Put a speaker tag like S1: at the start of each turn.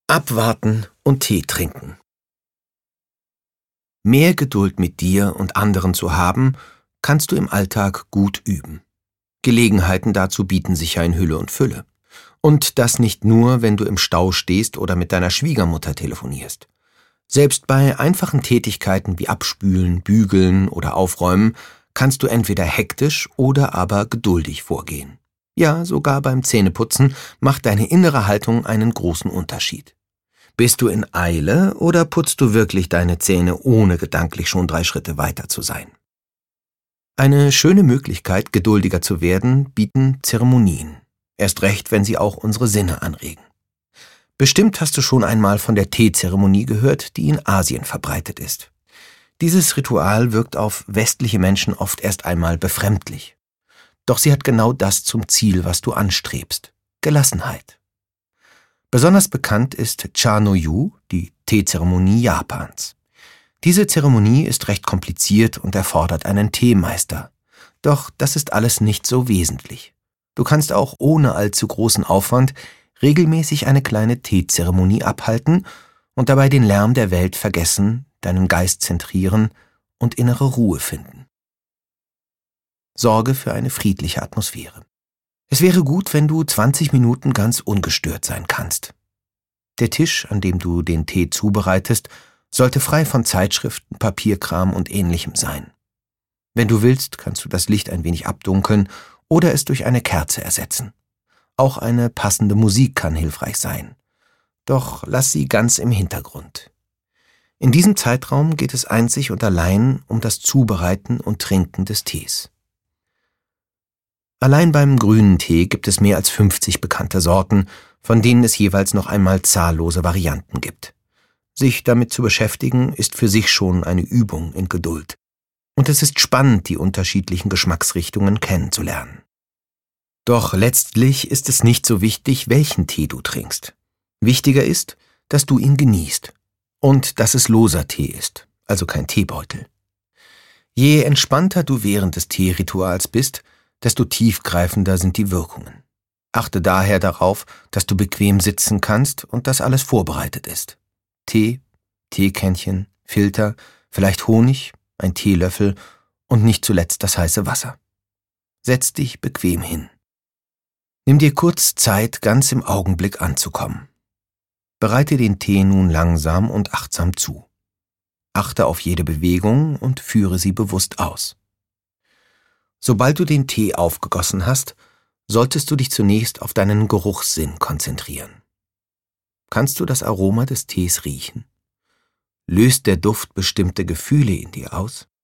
S1: Abwarten und Tee trinken. Mehr Geduld mit dir und anderen zu haben, kannst du im Alltag gut üben. Gelegenheiten dazu bieten sich ja in Hülle und Fülle. Und das nicht nur, wenn du im Stau stehst oder mit deiner Schwiegermutter telefonierst. Selbst bei einfachen Tätigkeiten wie Abspülen, Bügeln oder Aufräumen kannst du entweder hektisch oder aber geduldig vorgehen. Ja, sogar beim Zähneputzen macht deine innere Haltung einen großen Unterschied. Bist du in Eile oder putzt du wirklich deine Zähne, ohne gedanklich schon 3 Schritte weiter zu sein? Eine schöne Möglichkeit, geduldiger zu werden, bieten Zeremonien. Erst recht, wenn sie auch unsere Sinne anregen. Bestimmt hast du schon einmal von der Teezeremonie gehört, die in Asien verbreitet ist. Dieses Ritual wirkt auf westliche Menschen oft erst einmal befremdlich. Doch sie hat genau das zum Ziel, was du anstrebst: Gelassenheit. Besonders bekannt ist Cha-no-yu, die Teezeremonie Japans. Diese Zeremonie ist recht kompliziert und erfordert einen Teemeister. Doch das ist alles nicht so wesentlich. Du kannst auch ohne allzu großen Aufwand regelmäßig eine kleine Teezeremonie abhalten und dabei den Lärm der Welt vergessen, deinen Geist zentrieren und innere Ruhe finden. Sorge für eine friedliche Atmosphäre. Es wäre gut, wenn du 20 Minuten ganz ungestört sein kannst. Der Tisch, an dem du den Tee zubereitest, sollte frei von Zeitschriften, Papierkram und Ähnlichem sein. Wenn du willst, kannst du das Licht ein wenig abdunkeln oder es durch eine Kerze ersetzen. Auch eine passende Musik kann hilfreich sein. Doch lass sie ganz im Hintergrund. In diesem Zeitraum geht es einzig und allein um das Zubereiten und Trinken des Tees. Allein beim grünen Tee gibt es mehr als 50 bekannte Sorten, von denen es jeweils noch einmal zahllose Varianten gibt. Sich damit zu beschäftigen, ist für sich schon eine Übung in Geduld. Und es ist spannend, die unterschiedlichen Geschmacksrichtungen kennenzulernen. Doch letztlich ist es nicht so wichtig, welchen Tee du trinkst. Wichtiger ist, dass du ihn genießt. Und dass es loser Tee ist, also kein Teebeutel. Je entspannter du während des Teerituals bist, desto tiefgreifender sind die Wirkungen. Achte daher darauf, dass du bequem sitzen kannst und dass alles vorbereitet ist. Tee, Teekännchen, Filter, vielleicht Honig, ein Teelöffel und nicht zuletzt das heiße Wasser. Setz dich bequem hin. Nimm dir kurz Zeit, ganz im Augenblick anzukommen. Bereite den Tee nun langsam und achtsam zu. Achte auf jede Bewegung und führe sie bewusst aus. Sobald du den Tee aufgegossen hast, solltest du dich zunächst auf deinen Geruchssinn konzentrieren. Kannst du das Aroma des Tees riechen? Löst der Duft bestimmte Gefühle in dir aus?